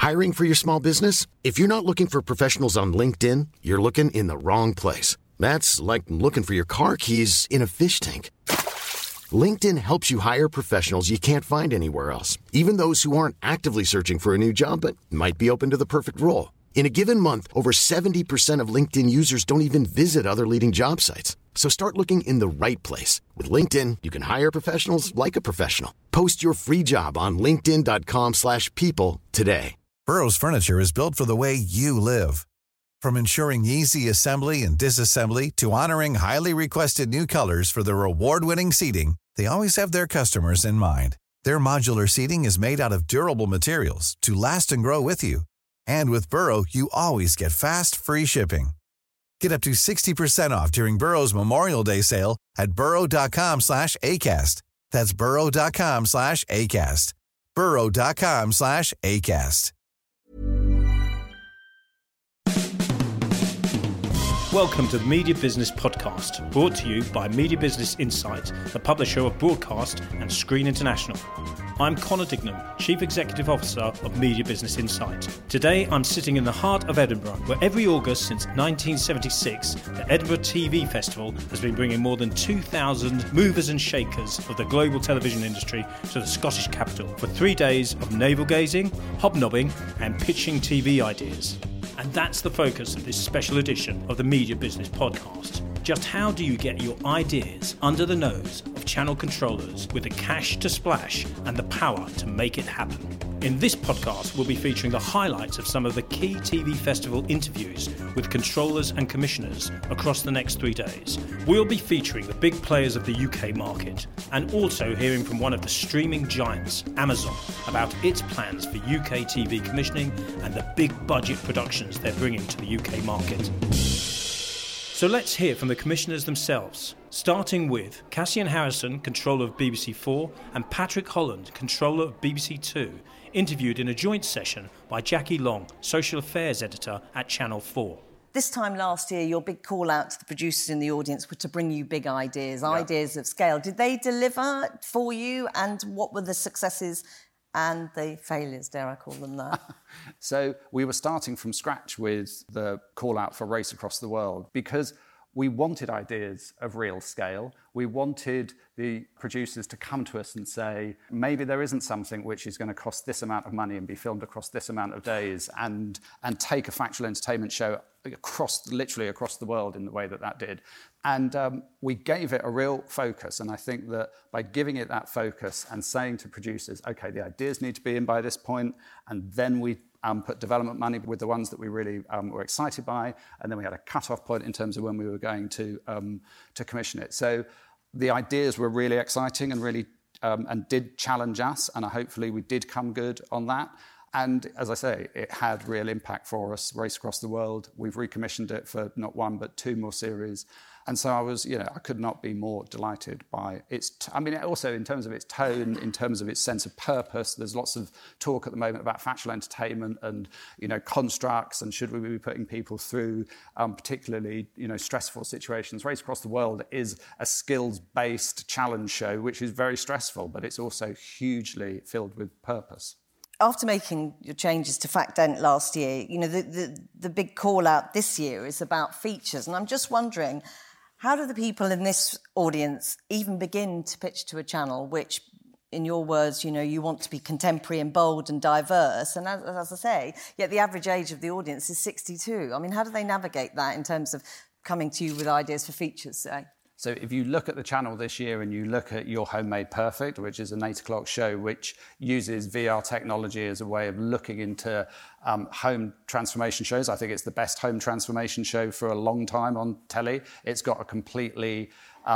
Hiring for your small business? If you're not looking for professionals on LinkedIn, you're looking in the wrong place. That's like looking for your car keys in a fish tank. LinkedIn helps you hire professionals you can't find anywhere else, even those who aren't actively searching for a new job but might be open to the perfect role. In a given month, over 70% of LinkedIn users don't even visit other leading job sites. So start looking in the right place. With LinkedIn, you can hire professionals like a professional. Post your free job on linkedin.com/people today. Burrow's furniture is built for the way you live. From ensuring easy assembly and disassembly to honoring highly requested new colors for their award-winning seating, they always have their customers in mind. Their modular seating is made out of durable materials to last and grow with you. And with Burrow, you always get fast, free shipping. Get up to 60% off during Burrow's Memorial Day sale at burrow.com/ACAST. That's burrow.com/ACAST. burrow.com/ACAST. Welcome to the Media Business Podcast, brought to you by Media Business Insight, the publisher of Broadcast and Screen International. I'm Conor Dignam, Chief Executive Officer of Media Business Insight. Today I'm sitting in the heart of Edinburgh, where every August since 1976, the Edinburgh TV Festival has been bringing more than 2,000 movers and shakers of the global television industry to the Scottish capital for 3 days of navel-gazing, hobnobbing and pitching TV ideas. And that's the focus of this special edition of the Media Business Podcast. Just how do you get your ideas under the nose of channel controllers with the cash to splash and the power to make it happen? In this podcast, we'll be featuring the highlights of some of the key TV festival interviews with controllers and commissioners across the next 3 days. We'll be featuring the big players of the UK market and also hearing from one of the streaming giants, Amazon, about its plans for UK TV commissioning and the big budget productions they're bringing to the UK market. So let's hear from the commissioners themselves, starting with Cassian Harrison, controller of BBC 4, and Patrick Holland, controller of BBC 2, interviewed in a joint session by Jackie Long, social affairs editor at Channel 4. This time last year, your big call out to the producers in the audience were to bring you big ideas, ideas of scale. Did they deliver for you, and what were the successes and the failures, dare I call them that? So we were starting from scratch with the call out for Race Across the World because we wanted ideas of real scale. We wanted the producers to come to us and say, maybe there isn't something which is going to cost this amount of money and be filmed across this amount of days and take a factual entertainment show literally across the world in the way that did. And we gave it a real focus. And I think that by giving it that focus and saying to producers, OK, the ideas need to be in by this point, and then we put development money with the ones that we really were excited by, and then we had a cut-off point in terms of when we were going to commission it. So the ideas were really exciting and really and did challenge us, and hopefully we did come good on that. And as I say, it had real impact for us, Race Across the World. We've recommissioned it for not one, but 2 more series. And so I could not be more delighted by also in terms of its tone, in terms of its sense of purpose. There's lots of talk at the moment about factual entertainment and, constructs and should we be putting people through particularly, stressful situations. Race Across the World is a skills-based challenge show, which is very stressful, but it's also hugely filled with purpose. After making your changes to FactDent last year, the big call out this year is about features. And I'm just wondering, how do the people in this audience even begin to pitch to a channel which, in your words, you want to be contemporary and bold and diverse? And as I say, yet the average age of the audience is 62. I mean, how do they navigate that in terms of coming to you with ideas for features, say? So if you look at the channel this year and you look at Your Home Made Perfect, which is an 8 o'clock show which uses VR technology as a way of looking into home transformation shows, I think it's the best home transformation show for a long time on telly. It's got a completely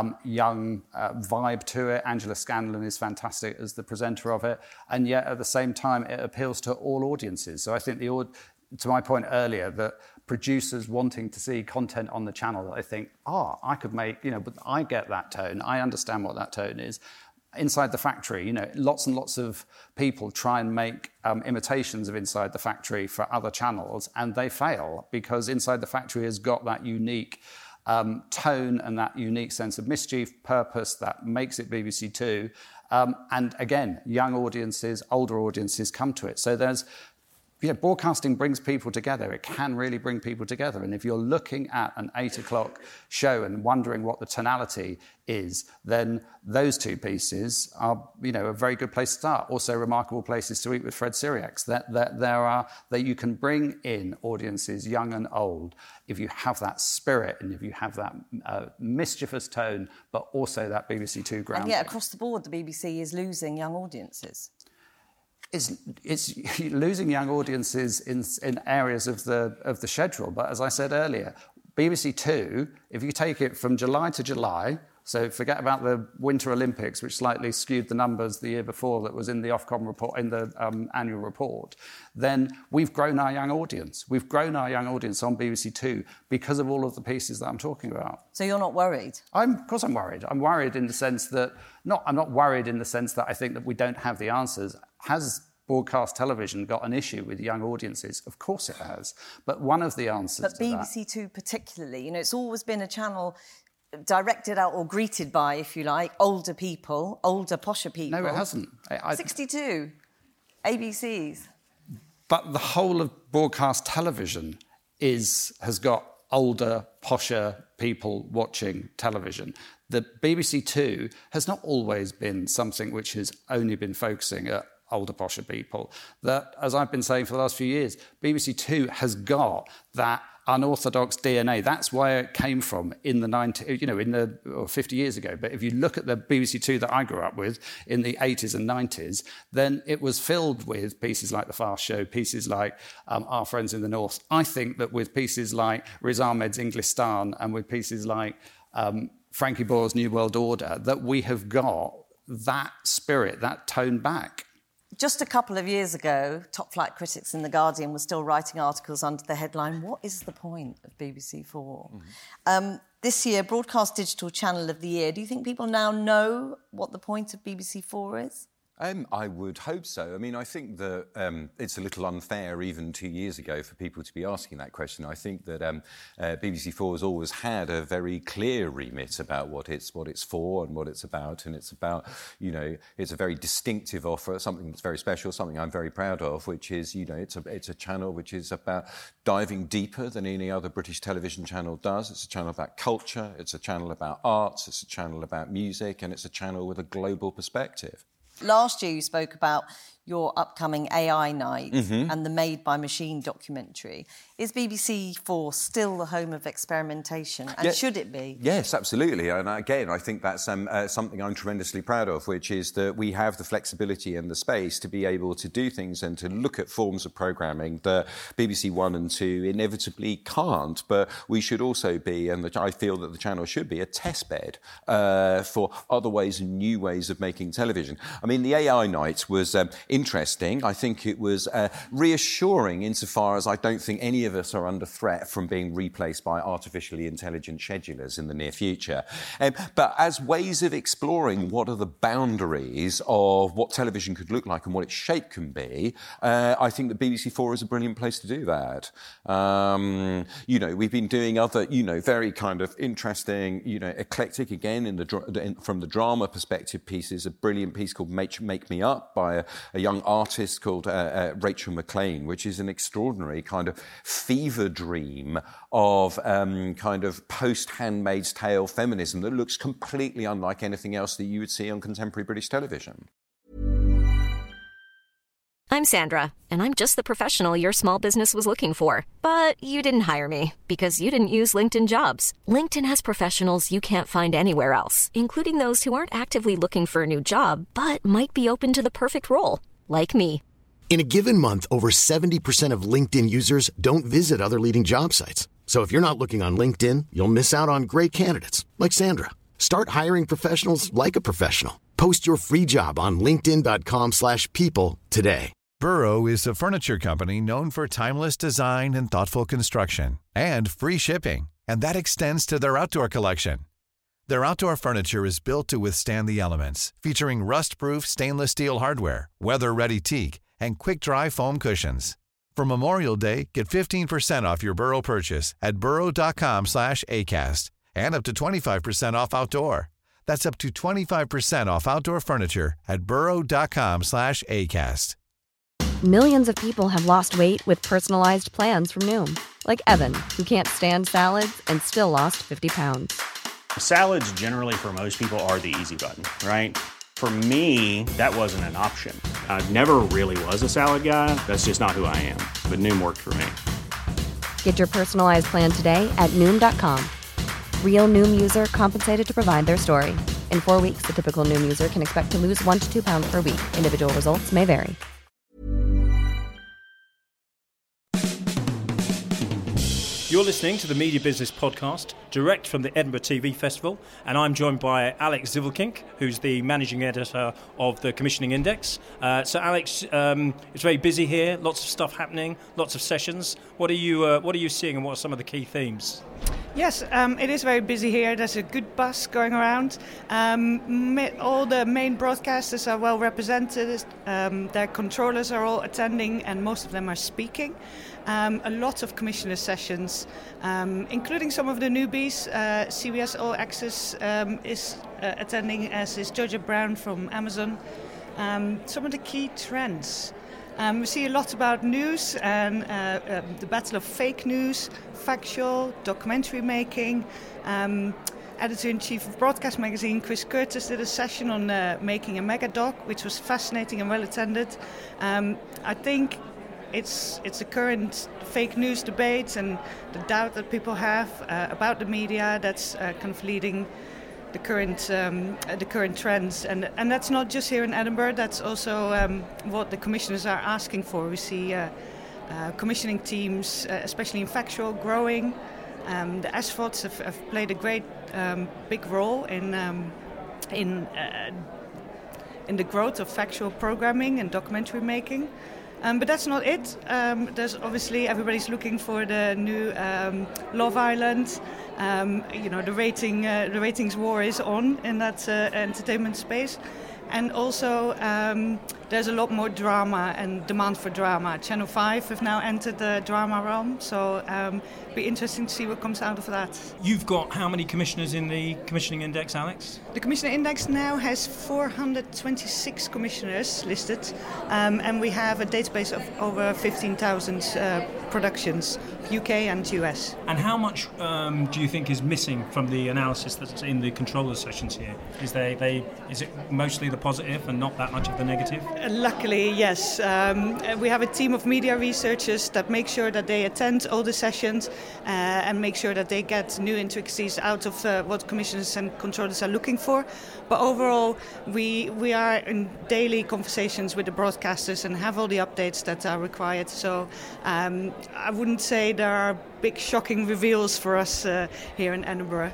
young vibe to it. Angela Scanlon is fantastic as the presenter of it. And yet at the same time, it appeals to all audiences. So I think to my point earlier, that producers wanting to see content on the channel, I think, I could make, but I get that tone. I understand what that tone is. Inside the Factory, lots and lots of people try and make imitations of Inside the Factory for other channels, and they fail because Inside the Factory has got that unique tone and that unique sense of mischief, purpose that makes it BBC Two. And again, young audiences, older audiences come to it. So there's broadcasting brings people together. It can really bring people together. And if you're looking at an 8 o'clock show and wondering what the tonality is, then those two pieces are, a very good place to start. Also, Remarkable Places to Eat with Fred Siriax. That you can bring in audiences, young and old, if you have that spirit and if you have that mischievous tone, but also that BBC Two grounding. And yet, across the board, the BBC is losing young audiences. It's losing young audiences in areas of the schedule. But as I said earlier, BBC Two, if you take it from July to July, so forget about the Winter Olympics, which slightly skewed the numbers the year before that was in the Ofcom report, in the annual report, then we've grown our young audience. We've grown our young audience on BBC Two because of all of the pieces that I'm talking about. So you're not worried? Of course I'm worried. I'm worried in the sense that... I'm not worried in the sense that I think that we don't have the answers. Has broadcast television got an issue with young audiences? Of course it has. But one of the answers to that... But BBC Two particularly, it's always been a channel directed out or greeted by, if you like, older people, older, posher people. No, it hasn't. 62 ABCs. But the whole of broadcast television has got older, posher people watching television. The BBC Two has not always been something which has only been focusing at older, posher people. That, as I've been saying for the last few years, BBC Two has got that unorthodox DNA. That's where it came from in the 90s, 50 years ago. But if you look at the BBC Two that I grew up with in the 80s and 90s, then it was filled with pieces like The Fast Show, pieces like Our Friends in the North. I think that with pieces like Riz Ahmed's Englistan and with pieces like Frankie Boyle's New World Order, that we have got that spirit, that tone back. Just a couple of years ago, top flight critics in The Guardian were still writing articles under the headline, "What is the point of BBC Four?" This year, Broadcast Digital Channel of the Year. Do you think people now know what the point of BBC Four is? I would hope so. I mean, I think that it's a little unfair even 2 years ago for people to be asking that question. I think that BBC Four has always had a very clear remit about what it's for and what it's about. And it's about, it's a very distinctive offer, something that's very special, something I'm very proud of, which is, it's a channel which is about diving deeper than any other British television channel does. It's a channel about culture, it's a channel about arts, it's a channel about music, and it's a channel with a global perspective. Last year you spoke about your upcoming AI night and the Made by Machine documentary. Is BBC Four still the home of experimentation? And should it be? Yes, absolutely. And again, I think that's something I'm tremendously proud of, which is that we have the flexibility and the space to be able to do things and to look at forms of programming that BBC One and Two inevitably can't. But we should also be, and I feel that the channel should be, a test bed for other ways and new ways of making television. I mean, the AI night was interesting. I think it was reassuring insofar as I don't think any of us are under threat from being replaced by artificially intelligent schedulers in the near future. But as ways of exploring what are the boundaries of what television could look like and what its shape can be, I think that BBC Four is a brilliant place to do that. We've been doing other, very kind of interesting, eclectic, again, from the drama perspective pieces, a brilliant piece called Make Me Up by a young artist called Rachel McLean, which is an extraordinary kind of fever dream of kind of post-Handmaid's Tale feminism that looks completely unlike anything else that you would see on contemporary British television. I'm Sandra, and I'm just the professional your small business was looking for. But you didn't hire me because you didn't use LinkedIn Jobs. LinkedIn has professionals you can't find anywhere else, including those who aren't actively looking for a new job, but might be open to the perfect role, like me. In a given month, over 70% of LinkedIn users don't visit other leading job sites. So if you're not looking on LinkedIn, you'll miss out on great candidates like Sandra. Start hiring professionals like a professional. Post your free job on linkedin.com/people today. Burrow is a furniture company known for timeless design and thoughtful construction and free shipping, and that extends to their outdoor collection. Their outdoor furniture is built to withstand the elements, featuring rust-proof stainless steel hardware, weather-ready teak, and quick-dry foam cushions. For Memorial Day, get 15% off your Burrow purchase at burrow.com/ACAST and up to 25% off outdoor. That's up to 25% off outdoor furniture at burrow.com/ACAST. Millions of people have lost weight with personalized plans from Noom. Like Evan, who can't stand salads and still lost 50 pounds. Salads generally for most people are the easy button, right? For me, that wasn't an option. I never really was a salad guy. That's just not who I am. But Noom worked for me. Get your personalized plan today at Noom.com. Real Noom user compensated to provide their story. In 4 weeks, the typical Noom user can expect to lose 1 to 2 pounds per week. Individual results may vary. You're listening to the Media Business Podcast, direct from the Edinburgh TV Festival, and I'm joined by Alex Zivelkink, who's the managing editor of the Commissioning Index. So, Alex, it's very busy here, lots of stuff happening, lots of sessions. What are you seeing, and what are some of the key themes? Yes, it is very busy here. There's a good buzz going around. All the main broadcasters are well represented. Their controllers are all attending, and most of them are speaking. A lot of commissioner sessions, including some of the newbies. CBS All Access is attending, as is Jojo Brown from Amazon. Some of the key trends. We see a lot about news and the battle of fake news, factual, documentary making. Editor-in-Chief of Broadcast Magazine, Chris Curtis, did a session on making a megadoc, which was fascinating and well attended. I think it's a current fake news debate and the doubt that people have about the media that's kind of leading the current trends, and that's not just here in Edinburgh. That's also what the commissioners are asking for. We see commissioning teams, especially in factual, growing. The ASVODs have played a great big role in the growth of factual programming and documentary making. But that's not it. There's obviously everybody's looking for the new Love Island. The ratings war is on in that entertainment space, and also there's a lot more drama and demand for drama. Channel 5 have now entered the drama realm, so it'll be interesting to see what comes out of that. You've got how many commissioners in the Commissioning Index, Alex? The Commissioner Index now has 426 commissioners listed, and we have a database of over 15,000 productions, UK and US. And how much do you think is missing from the analysis that's in the controller sessions here? Is it mostly the positive and not that much of the negative? Luckily, yes. We have a team of media researchers that make sure that they attend all the sessions and make sure that they get new intricacies out of what commissioners and controllers are looking for. But overall, we are in daily conversations with the broadcasters and have all the updates that are required. So I wouldn't say there are big shocking reveals for us here in Edinburgh.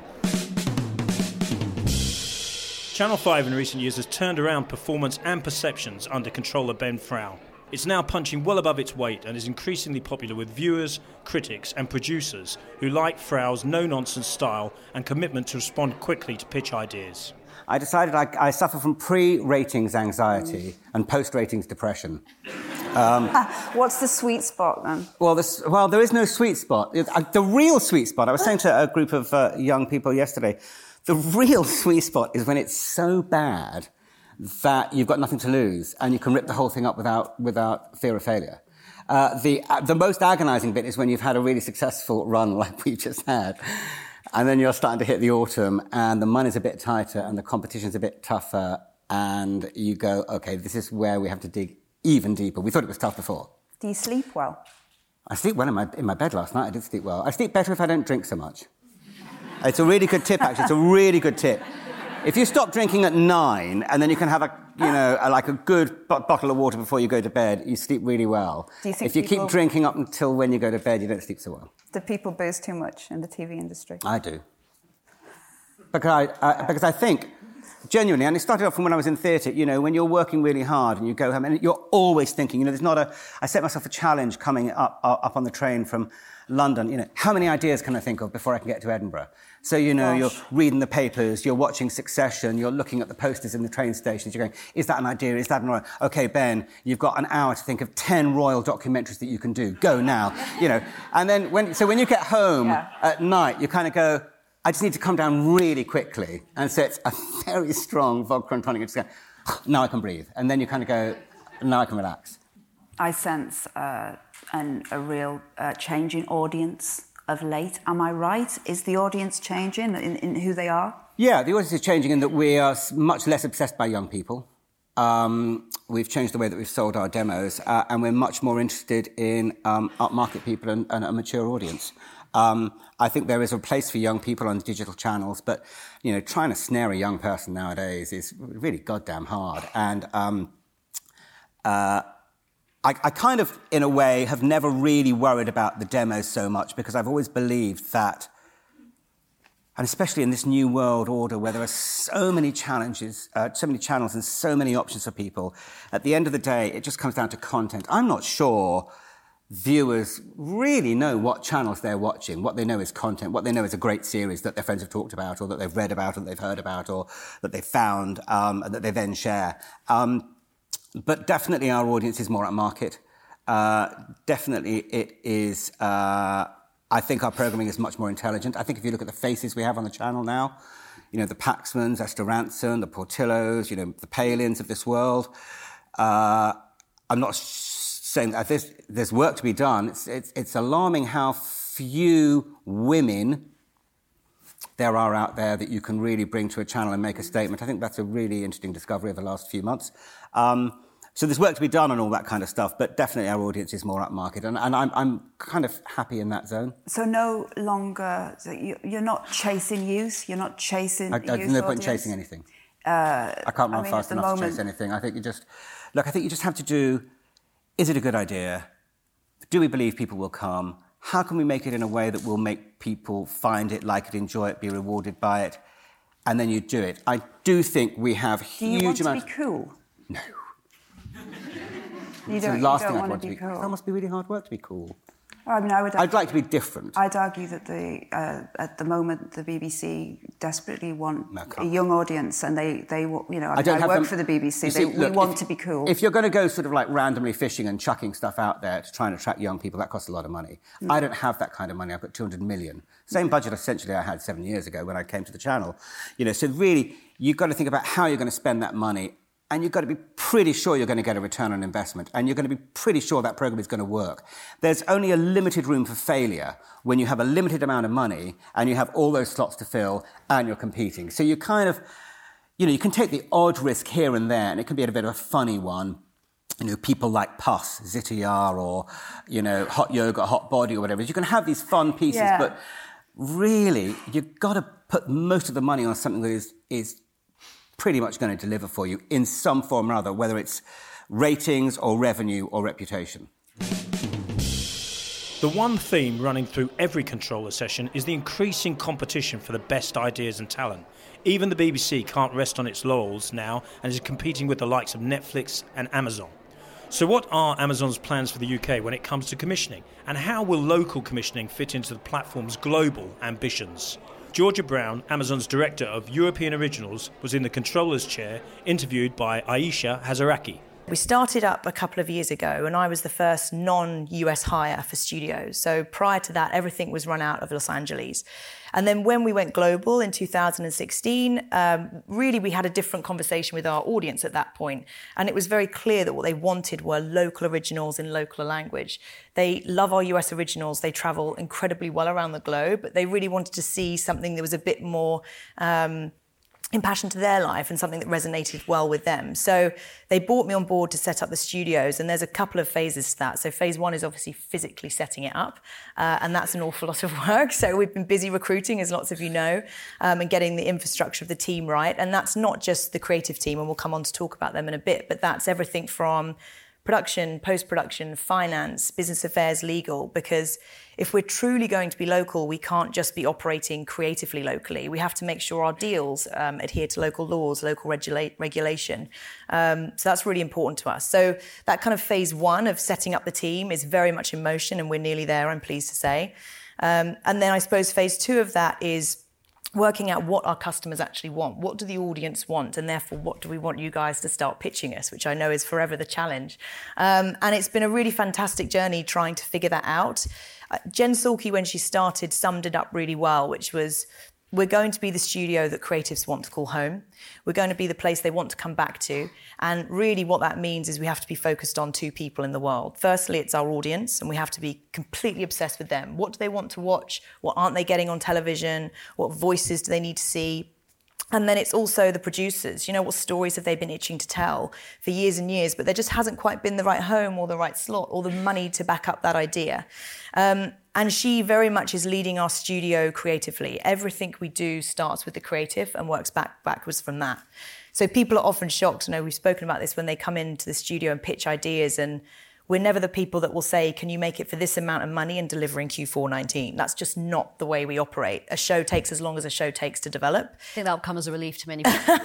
Channel 5 in recent years has turned around performance and perceptions under controller Ben Frau. It's now punching well above its weight and is increasingly popular with viewers, critics and producers who like Frau's no-nonsense style and commitment to respond quickly to pitch ideas. I decided I suffer from pre-ratings anxiety and post-ratings depression. What's the sweet spot, then? Well, there is no sweet spot. The real sweet spot, I was saying to a group of young people yesterday, the real sweet spot is when it's so bad that you've got nothing to lose and you can rip the whole thing up without fear of failure. The most agonizing bit is when you've had a really successful run like we've just had, and then you're starting to hit the autumn and the money's a bit tighter and the competition's a bit tougher, and you go, okay, this is where we have to dig even deeper. We thought it was tough before. Do you sleep well? I sleep well in my bed last night. I did sleep well. I sleep better if I don't drink so much. It's a really good tip, actually. It's a really good tip. If you stop drinking at 9 and then you can have a good bottle of water before you go to bed, you sleep really well. Do you think if you keep drinking up until when you go to bed, you don't sleep so well. Do people booze too much in the TV industry? I do. Because I think, genuinely, and it started off from when I was in theatre, when you're working really hard and you go home and you're always thinking, I set myself a challenge coming up on the train from London, how many ideas can I think of before I can get to Edinburgh? So, you're reading the papers, you're watching Succession, you're looking at the posters in the train stations, you're going, is that an idea? Is that an idea? OK, Ben, you've got an hour to think of 10 royal documentaries that you can do. Go now. And then when you get home at night, you kind of go, I just need to come down really quickly. And so it's a very strong vodka and tonic. You just go, now I can breathe. And then you kind of go, now I can relax. I sense a real change in audience of late. Am I right? Is the audience changing in who they are? Yeah, the audience is changing in that we are much less obsessed by young people. We've changed the way that we've sold our demos, and we're much more interested in upmarket people and a mature audience. I think there is a place for young people on digital channels, but trying to snare a young person nowadays is really goddamn hard. And I kind of, in a way, have never really worried about the demos so much because I've always believed that, and especially in this new world order where there are so many challenges, so many channels and so many options for people, at the end of the day, it just comes down to content. I'm not sure viewers really know what channels they're watching. What they know is content. What they know is a great series that their friends have talked about or that they've read about or that they've heard about or that they've found and that they then share. But definitely our audience is more at market. Definitely it is... I think our programming is much more intelligent. I think if you look at the faces we have on the channel now, the Paxmans, Esther Rantzen, the Portillos, the Palins of this world, I'm not saying that there's work to be done. It's alarming how few women there are out there that you can really bring to a channel and make a statement. I think that's a really interesting discovery of the last few months. So there's work to be done on all that kind of stuff, but definitely our audience is more upmarket, and I'm kind of happy in that zone. So no longer, you're not chasing youth, you're not chasing youth There's no point in chasing anything. I can't run fast enough to chase anything. I think you just have to do, is it a good idea? Do we believe people will come? How can we make it in a way that will make people find it, like it, enjoy it, be rewarded by it? And then you do it. I do think we have huge amounts... Do you want to be cool? No. You don't want to be cool. That must be really hard work to be cool. I mean, I'd like to be different. I'd argue that at the moment the BBC desperately want a young audience, and they I work for the BBC. We want to be cool. If you're going to go sort of like randomly fishing and chucking stuff out there to try and attract young people, that costs a lot of money. I don't have that kind of money. I've got 200 million. Same budget essentially I had 7 years ago when I came to the channel. So really you've got to think about how you're going to spend that money. And you've got to be pretty sure you're going to get a return on investment. And you're going to be pretty sure that program is going to work. There's only a limited room for failure when you have a limited amount of money and you have all those slots to fill and you're competing. So you kind of, you can take the odd risk here and there, and it can be a bit of a funny one. People like Puss, Zitayar, or, Hot Yoga, Hot Body, or whatever. You can have these fun pieces, but really, you've got to put most of the money on something that is pretty much going to deliver for you in some form or other, whether it's ratings or revenue or reputation. The one theme running through every controller session is the increasing competition for the best ideas and talent. Even the BBC can't rest on its laurels now and is competing with the likes of Netflix and Amazon. So what are Amazon's plans for the UK when it comes to commissioning? And how will local commissioning fit into the platform's global ambitions? Georgia Brown, Amazon's Director of European Originals, was in the controller's chair, interviewed by Aisha Hazaraki. We started up a couple of years ago, and I was the first non-US hire for studios. So prior to that, everything was run out of Los Angeles. And then when we went global in 2016, really we had a different conversation with our audience at that point. And it was very clear that what they wanted were local originals in local language. They love our US originals. They travel incredibly well around the globe, but they really wanted to see something that was a bit more impassioned to their life and something that resonated well with them. So they brought me on board to set up the studios, and there's a couple of phases to that. So phase one is obviously physically setting it up, and that's an awful lot of work. So we've been busy recruiting, as lots of you know, and getting the infrastructure of the team right. And that's not just the creative team, and we'll come on to talk about them in a bit, but that's everything from production, post-production, finance, business affairs, legal, because if we're truly going to be local, we can't just be operating creatively locally. We have to make sure our deals adhere to local laws, local regulation. So that's really important to us. So that kind of phase one of setting up the team is very much in motion, and we're nearly there, I'm pleased to say. And then I suppose phase two of that is working out what our customers actually want. What do the audience want? And therefore, what do we want you guys to start pitching us, which I know is forever the challenge. And it's been a really fantastic journey trying to figure that out. Jen Salke, when she started, summed it up really well, which was we're going to be the studio that creatives want to call home. We're going to be the place they want to come back to. And really what that means is we have to be focused on two people in the world. Firstly, it's our audience, and we have to be completely obsessed with them. What do they want to watch? What aren't they getting on television? What voices do they need to see? And then it's also the producers. You know, what stories have they been itching to tell for years and years, but there just hasn't quite been the right home or the right slot or the money to back up that idea. And she very much is leading our studio creatively. Everything we do starts with the creative and works backwards from that. So people are often shocked. I know we've spoken about this when they come into the studio and pitch ideas, and we're never the people that will say, can you make it for this amount of money and deliver in Q4 19? That's just not the way we operate. A show takes as long as a show takes to develop. I think that'll come as a relief to many people.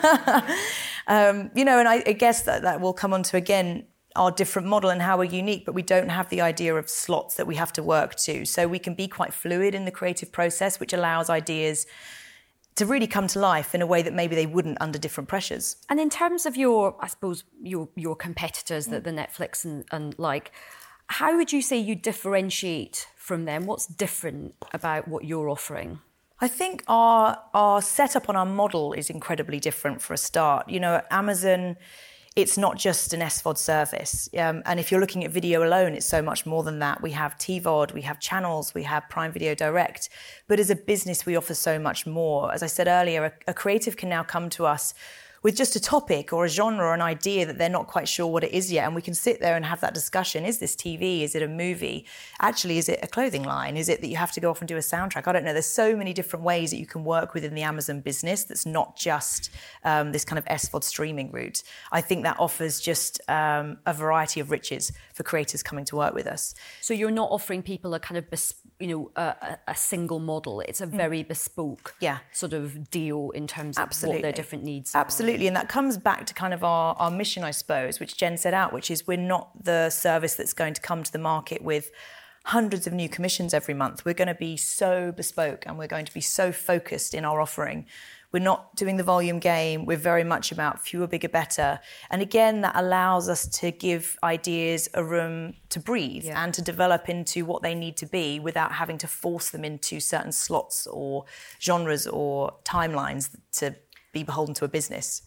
You know, and I guess that will come on to, again, our different model and how we're unique, but we don't have the idea of slots that we have to work to. So we can be quite fluid in the creative process, which allows ideas to really come to life in a way that maybe they wouldn't under different pressures. And in terms of your competitors, the Netflix and like, how would you say you differentiate from them? What's different about what you're offering? I think our setup on our model is incredibly different for a start. You know, at Amazon, it's not just an SVOD service. And if you're looking at video alone, it's so much more than that. We have TVOD, we have channels, we have Prime Video Direct. But as a business, we offer so much more. As I said earlier, a creative can now come to us with just a topic or a genre or an idea that they're not quite sure what it is yet. And we can sit there and have that discussion. Is this TV? Is it a movie? Actually, is it a clothing line? Is it that you have to go off and do a soundtrack? I don't know. There's so many different ways that you can work within the Amazon business that's not just this kind of SVOD streaming route. I think that offers just a variety of riches for creators coming to work with us. So you're not offering people a kind of, a single model. It's a very bespoke sort of deal in terms of what their different needs are. Absolutely, and that comes back to kind of our mission, I suppose, which Jen set out, which is we're not the service that's going to come to the market with hundreds of new commissions every month. We're going to be so bespoke and we're going to be so focused in our offering. We're not doing the volume game. We're very much about fewer, bigger, better. And again, that allows us to give ideas a room to breathe and to develop into what they need to be without having to force them into certain slots or genres or timelines to be beholden to a business.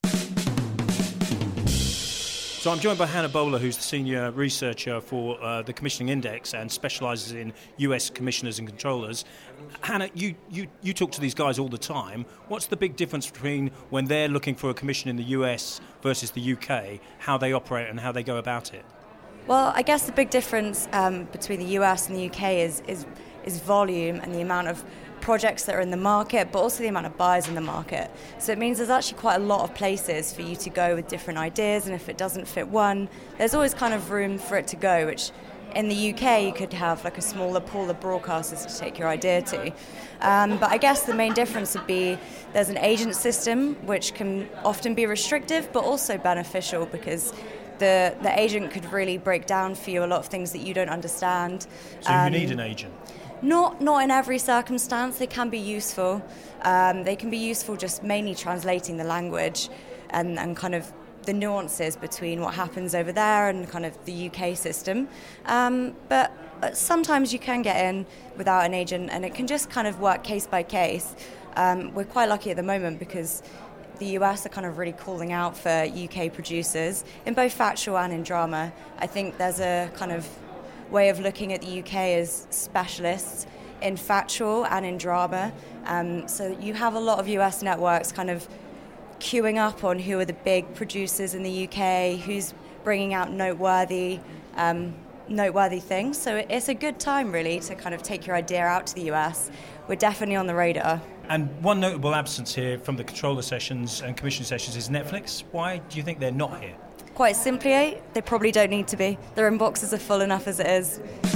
So I'm joined by Hannah Bowler, who's the senior researcher for the Commissioning Index and specialises in US commissioners and controllers. Hannah, you talk to these guys all the time. What's the big difference between when they're looking for a commission in the US versus the UK, how they operate and how they go about it? Well, I guess the big difference between the US and the UK is volume and the amount of projects that are in the market, but also the amount of buyers in the market. So it means there's actually quite a lot of places for you to go with different ideas, and if it doesn't fit one, there's always kind of room for it to go, which in the UK you could have like a smaller pool of broadcasters to take your idea to. But I guess the main difference would be there's an agent system which can often be restrictive but also beneficial because the agent could really break down for you a lot of things that you don't understand. So you need an agent? Not in every circumstance. They can be useful. They can be useful just mainly translating the language and kind of the nuances between what happens over there and kind of the UK system. But sometimes you can get in without an agent and it can just kind of work case by case. We're quite lucky at the moment because the US are kind of really calling out for UK producers in both factual and in drama. I think there's a kind of way of looking at the UK as specialists in factual and in drama. So you have a lot of US networks kind of queuing up on who are the big producers in the UK, who's bringing out noteworthy things. So it's a good time really to kind of take your idea out to the US. We're definitely on the radar. And one notable absence here from the controller sessions and commission sessions is Netflix. Why do you think they're not here? Quite simply, they probably don't need to be. Their inboxes are full enough as it is.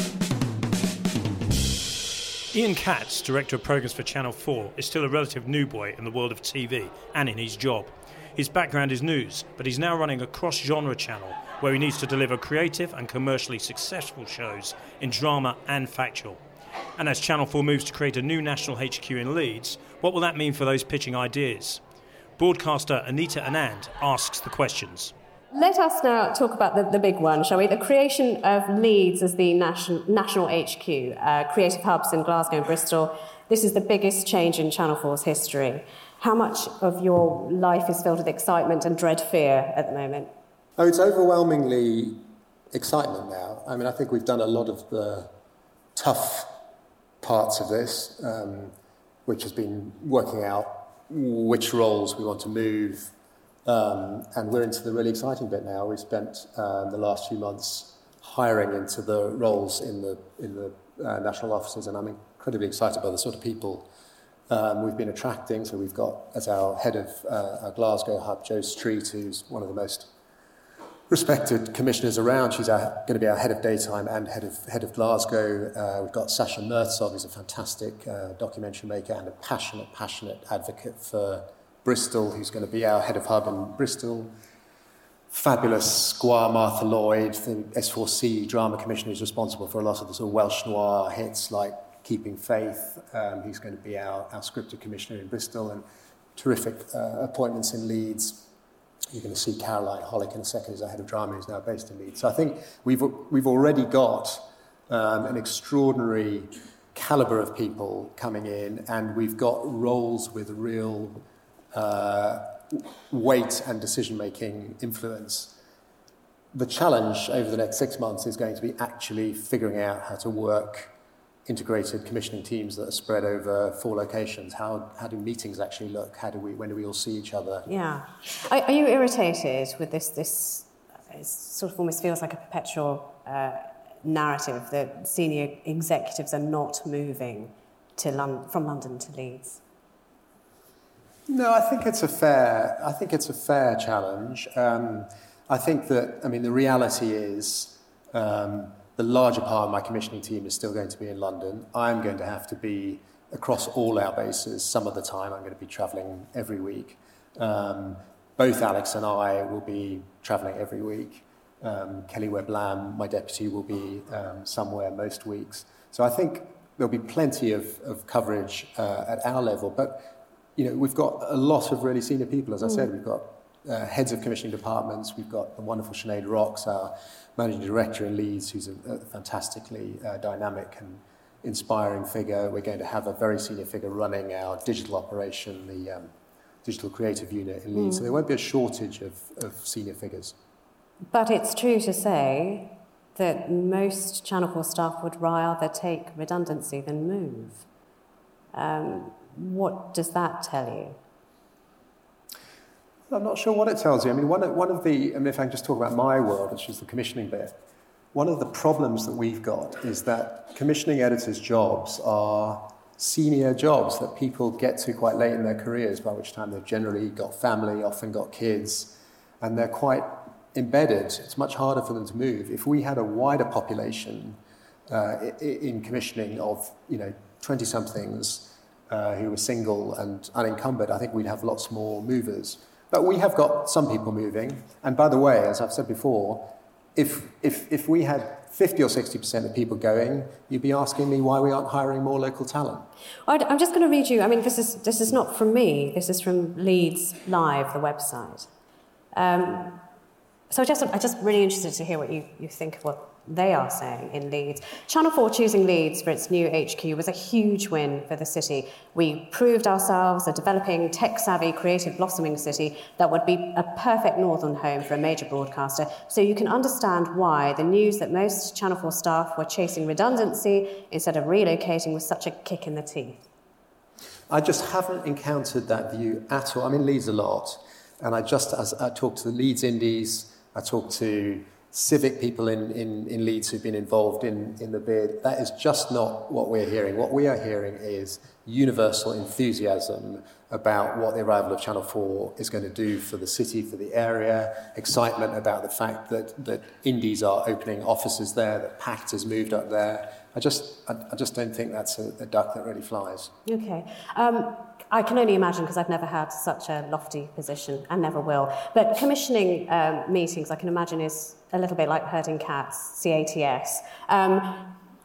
Ian Katz, Director of Programmes for Channel 4, is still a relative new boy in the world of TV and in his job. His background is news, but he's now running a cross-genre channel where he needs to deliver creative and commercially successful shows in drama and factual. And as Channel 4 moves to create a new national HQ in Leeds, what will that mean for those pitching ideas? Broadcaster Anita Anand asks the questions. Let us now talk about the big one, shall we? The creation of Leeds as the national HQ, creative hubs in Glasgow and Bristol. This is the biggest change in Channel 4's history. How much of your life is filled with excitement and dread fear at the moment? Oh, it's overwhelmingly excitement now. I mean, I think we've done a lot of the tough parts of this, which has been working out which roles we want to move. And we're into the really exciting bit now. We've spent the last few months hiring into the roles in the national offices, and I'm incredibly excited by the sort of people we've been attracting. So we've got, as our head of our Glasgow hub, Jo Street, who's one of the most respected commissioners around. She's going to be our head of daytime and head of Glasgow. We've got Sasha Mertzov, who's a fantastic documentary maker and a passionate advocate for Bristol, who's going to be our head of hub in Bristol. Fabulous Squire Martha Lloyd, the S4C drama commissioner, who's responsible for a lot of the sort of Welsh noir hits like Keeping Faith. He's going to be our scripted commissioner in Bristol, and terrific appointments in Leeds. You're going to see Caroline Hollick in a second, who's our head of drama, who's now based in Leeds. So I think we've already got an extraordinary calibre of people coming in, and we've got roles with real weight and decision-making influence. The challenge over the next 6 months is going to be actually figuring out how to work integrated commissioning teams that are spread over 4 locations. How do meetings actually look? When do we all see each other? Yeah. Are you irritated with this it sort of almost feels like a perpetual narrative that senior executives are not moving from London to Leeds? No, I think it's a fair challenge. I think that, the reality is the larger part of my commissioning team is still going to be in London. I'm going to have to be across all our bases some of the time. I'm going to be travelling every week. Both Alex and I will be travelling every week. Kelly Webb-Lamb, my deputy, will be somewhere most weeks. So I think there'll be plenty of coverage at our level. But we've got a lot of really senior people, as I said. We've got heads of commissioning departments. We've got the wonderful Sinead Rocks, our managing director in Leeds, who's a fantastically dynamic and inspiring figure. We're going to have a very senior figure running our digital operation, the digital creative unit in Leeds. So there won't be a shortage of senior figures. But it's true to say that most Channel 4 staff would rather take redundancy than move. What does that tell you? I'm not sure what it tells you. If I can just talk about my world, which is the commissioning bit, one of the problems that we've got is that commissioning editors' jobs are senior jobs that people get to quite late in their careers, by which time they've generally got family, often got kids, and they're quite embedded. It's much harder for them to move. If we had a wider population in commissioning of 20-somethings who were single and unencumbered, I think we'd have lots more movers. But we have got some people moving. And by the way, as I've said before, if we had 50 or 60% of people going, you'd be asking me why we aren't hiring more local talent. I'm just going to read you. This is not from me. This is from Leeds Live, the website. So I'm just really interested to hear what you think of what they are saying in Leeds. Channel 4 choosing Leeds for its new HQ was a huge win for the city. We proved ourselves a developing, tech-savvy, creative, blossoming city that would be a perfect northern home for a major broadcaster. So you can understand why the news that most Channel 4 staff were chasing redundancy instead of relocating was such a kick in the teeth. I just haven't encountered that view at all. I'm in Leeds a lot, and I talk to the Leeds Indies, I talk to civic people in Leeds who've been involved in the bid. That is just not what we're hearing. What we are hearing is universal enthusiasm about what the arrival of Channel 4 is going to do for the city, for the area, excitement about the fact that Indies are opening offices there, that Pact has moved up there. I just don't think that's a duck that really flies. Okay. I can only imagine, because I've never had such a lofty position and never will. But commissioning meetings, I can imagine, is a little bit like herding cats, CATS.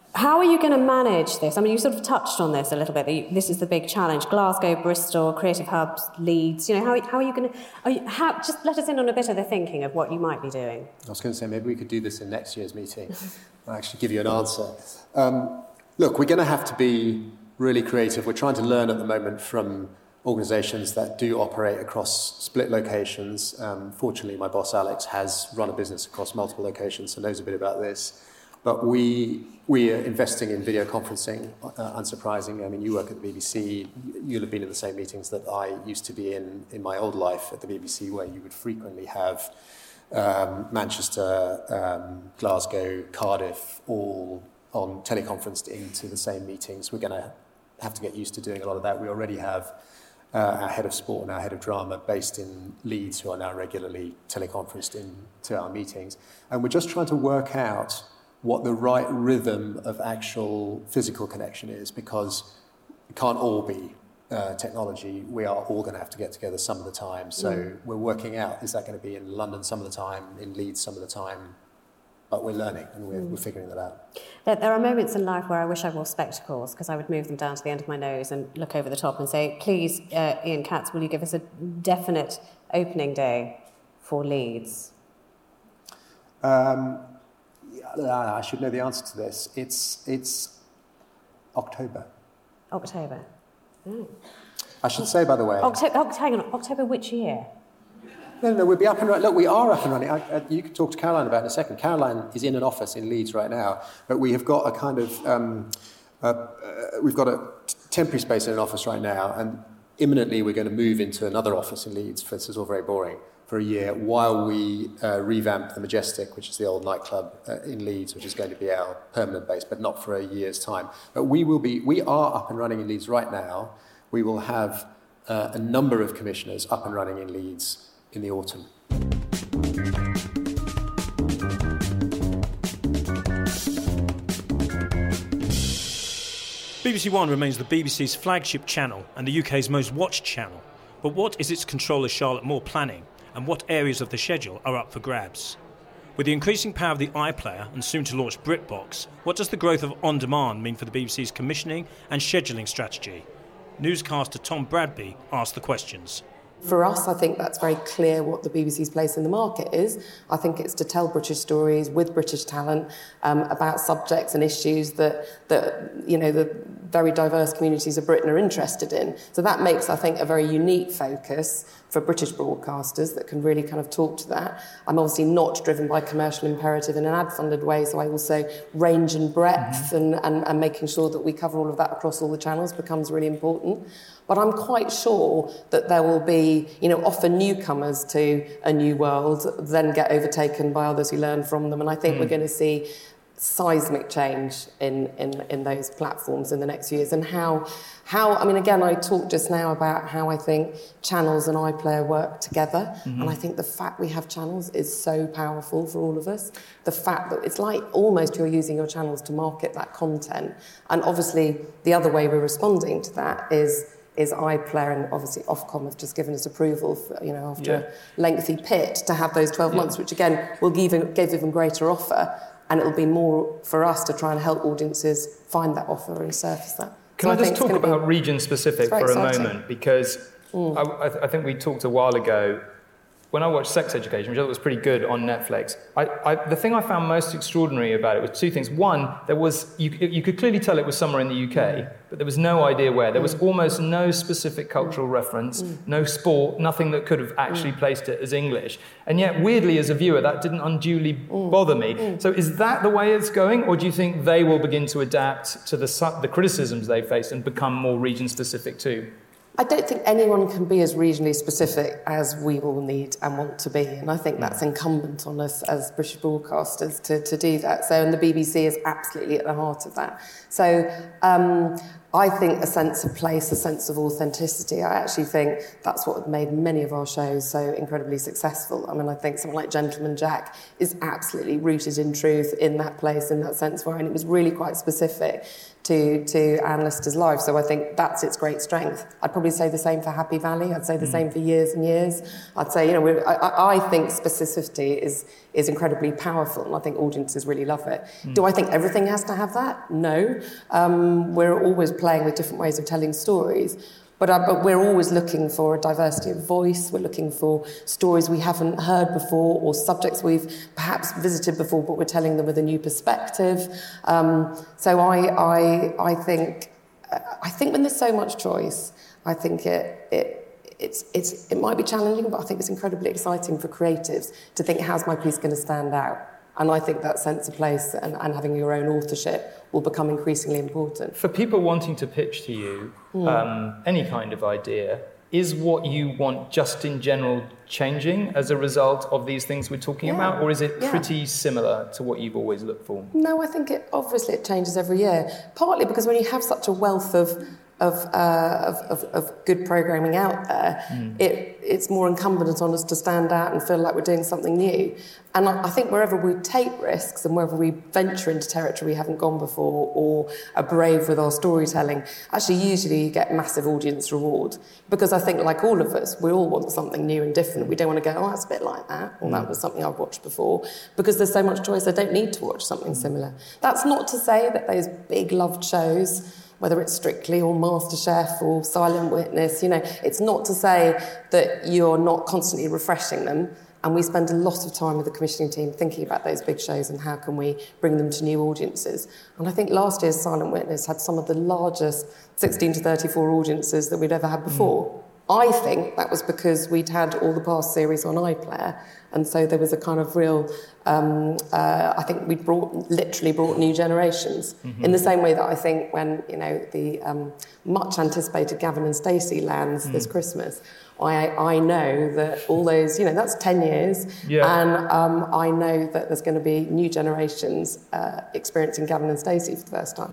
How are you going to manage this? I mean, you sort of touched on this a little bit. This is the big challenge. Glasgow, Bristol, Creative Hubs, Leeds. You know, how are you going to... just let us in on a bit of the thinking of what you might be doing. I was going to say, maybe we could do this in next year's meeting. I'll actually give you an answer. Look, we're going to have to be really creative. We're trying to learn at the moment from organisations that do operate across split locations. Fortunately, my boss, Alex, has run a business across multiple locations, so knows a bit about this. But we are investing in video conferencing, unsurprisingly. I mean, you work at the BBC. You'll have been in the same meetings that I used to be in my old life at the BBC, where you would frequently have Manchester, Glasgow, Cardiff, all on teleconferenced into the same meetings. We're going to have to get used to doing a lot of that. We already have our head of sport and our head of drama based in Leeds, who are now regularly teleconferenced into our meetings. And we're just trying to work out what the right rhythm of actual physical connection is, because it can't all be technology. We are all going to have to get together some of the time. So we're working out, is that going to be in London some of the time, in Leeds some of the time? But we're learning and we're figuring that out. There are moments in life where I wish I wore spectacles, because I would move them down to the end of my nose and look over the top and say, please, Ian Katz, will you give us a definite opening day for Leeds? I should know the answer to this. It's October. October. Oh. I should say, by the way... Hang on, October which year? No, we'll be up and running. Look, we are up and running. You can talk to Caroline about it in a second. Caroline is in an office in Leeds right now, but we have got a kind of... we've got a temporary space in an office right now, and imminently we're going to move into another office in Leeds, for this is all very boring, for a year, while we revamp the Majestic, which is the old nightclub in Leeds, which is going to be our permanent base, but not for a year's time. But we are up and running in Leeds right now. We will have a number of commissioners up and running in Leeds in the autumn. BBC One remains the BBC's flagship channel and the UK's most watched channel. But what is its controller Charlotte Moore planning, and what areas of the schedule are up for grabs? With the increasing power of the iPlayer and soon to launch BritBox, what does the growth of On Demand mean for the BBC's commissioning and scheduling strategy? Newscaster Tom Bradby asked the questions. For us, I think that's very clear what the BBC's place in the market is. I think it's to tell British stories with British talent about subjects and issues that you know the very diverse communities of Britain are interested in. So that makes, I think, a very unique focus for British broadcasters that can really kind of talk to that. I'm obviously not driven by commercial imperative in an ad-funded way, so I also range and breadth and making sure that we cover all of that across all the channels becomes really important. But I'm quite sure that there will be, you know, often newcomers to a new world, then get overtaken by others who learn from them. And I think we're going to see seismic change in those platforms in the next few years. And how I mean, again, I talked just now about how I think channels and iPlayer work together. And I think the fact we have channels is so powerful for all of us. The fact that it's like almost you're using your channels to market that content. And obviously, the other way we're responding to that is iPlayer, and obviously Ofcom have just given us approval for, you know, after a lengthy pit to have those 12 months, which again will give even greater offer, and it'll be more for us to try and help audiences find that offer and surface that. Can I just talk about region-specific for a moment? Because I think we talked a while ago, when I watched Sex Education, which I thought was pretty good on Netflix, the thing I found most extraordinary about it was two things. One, there was you could clearly tell it was somewhere in the UK, but there was no idea where. There was almost no specific cultural reference, no sport, nothing that could have actually placed it as English. And yet, weirdly, as a viewer, that didn't unduly bother me. So is that the way it's going, or do you think they will begin to adapt to the criticisms they face and become more region-specific too? I don't think anyone can be as regionally specific as we all need and want to be, and I think that's incumbent on us as British broadcasters to do that. So, and the BBC is absolutely at the heart of that. So, I think a sense of place, a sense of authenticity. I actually think that's what made many of our shows so incredibly successful. I mean, I think something like Gentleman Jack is absolutely rooted in truth, in that place, in that sense for her, and it was really quite specific to Anne Lister's life. So I think that's its great strength. I'd probably say the same for Happy Valley. I'd say the same for Years and Years. I'd say, I think specificity is incredibly powerful, and I think audiences really love it. Do I think everything has to have that? No. We're always playing with different ways of telling stories. But we're always looking for a diversity of voice. We're looking for stories we haven't heard before, or subjects we've perhaps visited before, but we're telling them with a new perspective. So I think when there's so much choice, I think it might be challenging, but I think it's incredibly exciting for creatives to think, how's my piece going to stand out? And I think that sense of place and having your own authorship will become increasingly important. For people wanting to pitch to you any kind of idea, is what you want just in general changing as a result of these things we're talking about, or is it pretty similar to what you've always looked for? No, I think it changes every year. Partly because when you have such a wealth of good programming out there, it's more incumbent on us to stand out and feel like we're doing something new. And I think wherever we take risks and wherever we venture into territory we haven't gone before, or are brave with our storytelling, actually usually you get massive audience reward. Because I think, like all of us, we all want something new and different. We don't want to go, that's a bit like that, or that was something I've watched before. Because there's so much choice, I don't need to watch something similar. That's not to say that those big loved shows, whether it's Strictly or MasterChef or Silent Witness, it's not to say that you're not constantly refreshing them. And we spend a lot of time with the commissioning team thinking about those big shows and how can we bring them to new audiences. And I think last year's Silent Witness had some of the largest 16 to 34 audiences that we'd ever had before. I think that was because we'd had all the past series on iPlayer, and so there was a kind of real, I think we literally brought new generations. In the same way that I think when, the much anticipated Gavin and Stacey lands this Christmas, I know that all those, that's 10 years, and I know that there's going to be new generations experiencing Gavin and Stacey for the first time.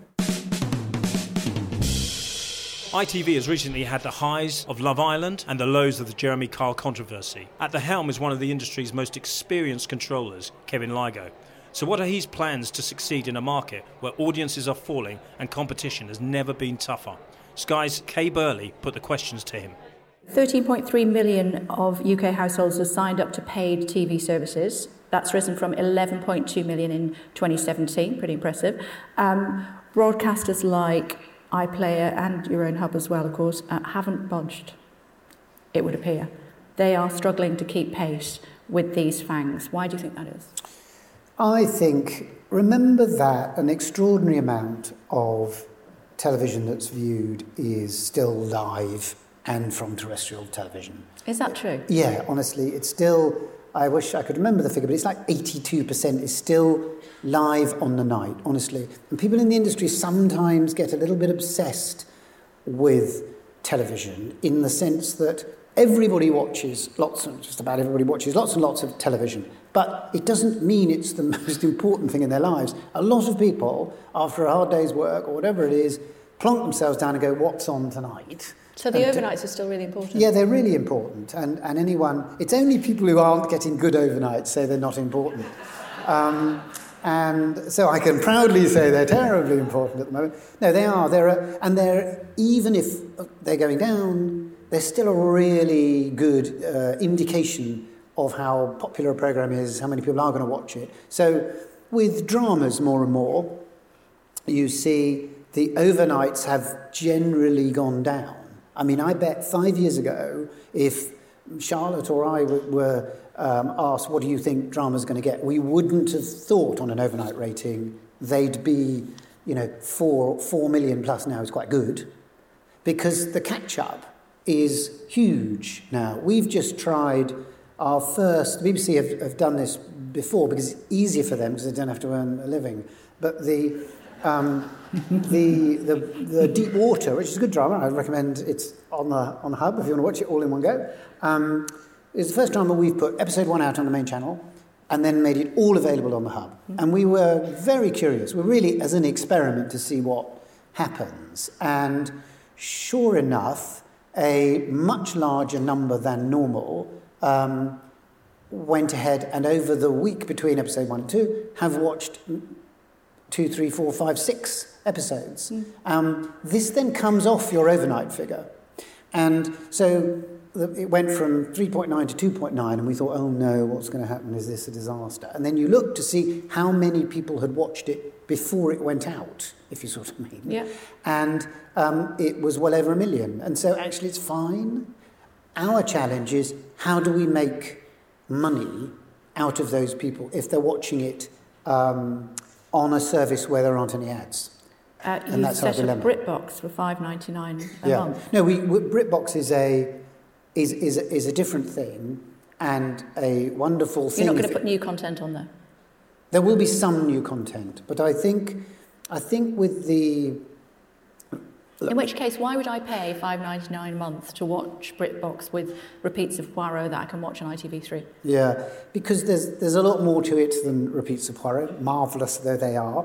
ITV has recently had the highs of Love Island and the lows of the Jeremy Kyle controversy. At the helm is one of the industry's most experienced controllers, Kevin Lygo. So what are his plans to succeed in a market where audiences are falling and competition has never been tougher? Sky's Kay Burley put the questions to him. 13.3 million of UK households have signed up to paid TV services. That's risen from 11.2 million in 2017, pretty impressive. Broadcasters like iPlayer and your own hub as well, of course, haven't budged, it would appear. They are struggling to keep pace with these fangs. Why do you think that is? I think, remember that an extraordinary amount of television that's viewed is still live and from terrestrial television. Is that true? Yeah, honestly, it's still, I wish I could remember the figure, but it's like 82% is still live on the night, honestly. And people in the industry sometimes get a little bit obsessed with television in the sense that everybody watches just about everybody watches lots and lots of television, but it doesn't mean it's the most important thing in their lives. A lot of people, after a hard day's work or whatever it is, plonk themselves down and go, what's on tonight? So the overnights are still really important? Yeah, they're really important. And it's only people who aren't getting good overnights say they're not important. And so I can proudly say they're terribly important at the moment. No, they are. They're even if they're going down, they're still a really good indication of how popular a programme is, how many people are going to watch it. So with dramas more and more, you see the overnights have generally gone down. I mean, I bet 5 years ago, if Charlotte or I were asked, what do you think drama's going to get? We wouldn't have thought on an overnight rating they'd be, 4 million plus now is quite good, because the catch-up is huge now. We've just tried our first, the BBC have done this before because it's easier for them because they don't have to earn a living, but the Deep Water, which is a good drama, I recommend it's on the hub if you want to watch it all in one go. It's the first drama we've put episode 1 out on the main channel and then made it all available on the hub. And we were very curious. We're really as an experiment to see what happens. And sure enough, a much larger number than normal went ahead and over the week between episode 1 and 2 have watched 2, 3, 4, 5, 6 episodes. This then comes off your overnight figure. And so it went from 3.9 to 2.9, and we thought, oh no, what's going to happen? Is this a disaster? And then you look to see how many people had watched it before it went out, if you sort of mean. Yeah. And it was well over 1 million. And so actually it's fine. Our challenge is, how do we make money out of those people if they're watching it on a service where there aren't any ads? And that's set up BritBox for $5.99 a month. No, BritBox is a different thing and a wonderful thing. You're not going to put new content on there? There will be some new content, but I think with the... In which case, why would I pay $5.99 a month to watch BritBox with repeats of Poirot that I can watch on ITV3? Yeah, because there's a lot more to it than repeats of Poirot, marvellous though they are.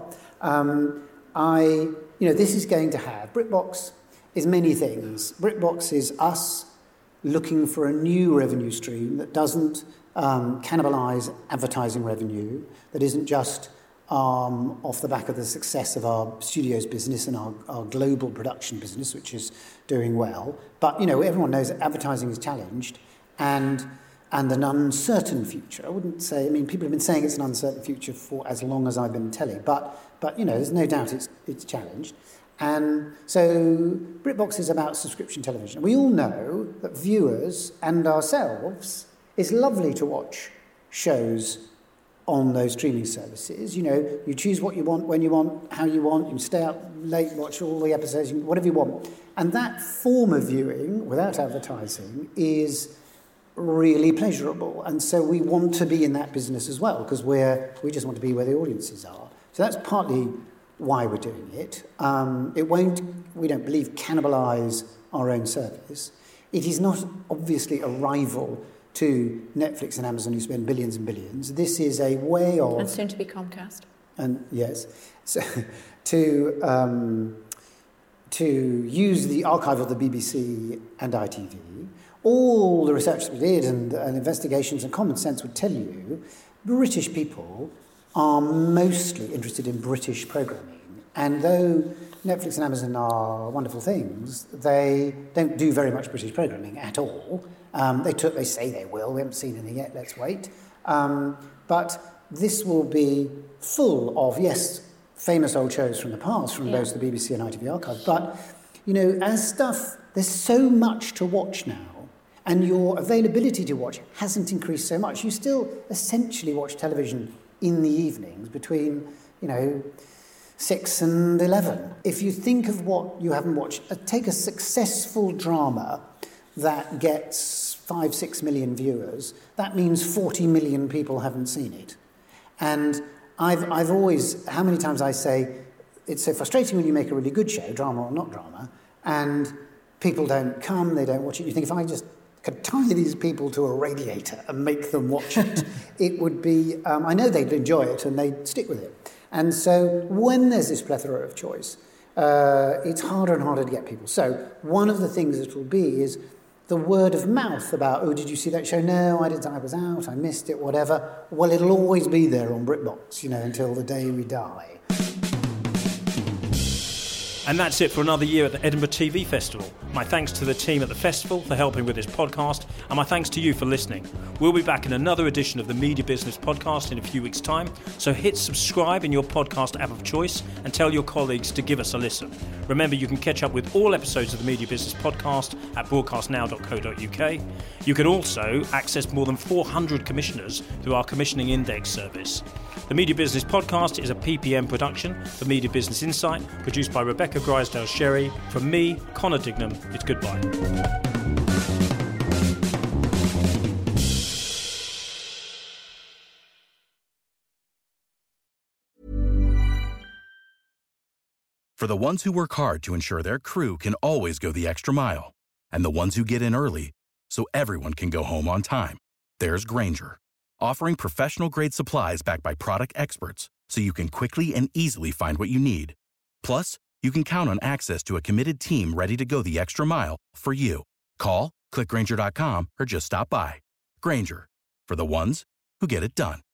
This is going to have... BritBox is many things. BritBox is us looking for a new revenue stream that doesn't cannibalise advertising revenue, that isn't just off the back of the success of our studios business and our global production business, which is doing well. But, everyone knows that advertising is challenged and an uncertain future. I wouldn't say... people have been saying it's an uncertain future for as long as I've been telly, but there's no doubt it's challenged. And so BritBox is about subscription television. We all know that viewers and ourselves, it's lovely to watch shows on those streaming services. You choose what you want, when you want, how you want. You can stay up late, watch all the episodes, whatever you want. And that form of viewing, without advertising, is really pleasurable. And so we want to be in that business as well, because we just want to be where the audiences are. So that's partly why we're doing it. It won't, we don't believe, cannibalise our own service. It is not obviously a rival to Netflix and Amazon, who spend billions and billions. This is a way of... And soon to be Comcast. And yes. So, to use the archive of the BBC and ITV, all the research that we did and investigations and common sense would tell you, British people are mostly interested in British programming. And though Netflix and Amazon are wonderful things, they don't do very much British programming at all. They say they will. We haven't seen anything yet. Let's wait. But this will be full of, yes, famous old shows from the past, from those of the BBC and ITV archive. But, there's so much to watch now, and your availability to watch hasn't increased so much. You still essentially watch television in the evenings between, 6 and 11. If you think of what you haven't watched, take a successful drama that gets 5-6 million viewers, that means 40 million people haven't seen it. And I've always, how many times I say, it's so frustrating when you make a really good show, drama or not drama, and people don't come, they don't watch it. You think, if I just could tie these people to a radiator and make them watch it, it would be, I know they'd enjoy it and they'd stick with it. And so when there's this plethora of choice, it's harder and harder to get people. So one of the things it will be is the word of mouth about, oh, did you see that show? No, I didn't. I was out. I missed it, whatever. Well, it'll always be there on BritBox, until the day we die. And that's it for another year at the Edinburgh TV Festival. My thanks to the team at the festival for helping with this podcast, and my thanks to you for listening. We'll be back in another edition of the Media Business Podcast in a few weeks' time, so hit subscribe in your podcast app of choice and tell your colleagues to give us a listen. Remember, you can catch up with all episodes of the Media Business Podcast at broadcastnow.co.uk. You can also access more than 400 commissioners through our Commissioning Index service. The Media Business Podcast is a PPM production for Media Business Insight, produced by Rebecca Grisdale-Sherry. From me, Connor Dignam, it's goodbye. For the ones who work hard to ensure their crew can always go the extra mile, and the ones who get in early so everyone can go home on time, there's Grainger, offering professional-grade supplies backed by product experts so you can quickly and easily find what you need. Plus, you can count on access to a committed team ready to go the extra mile for you. Call, click Grainger.com, or just stop by. Grainger, for the ones who get it done.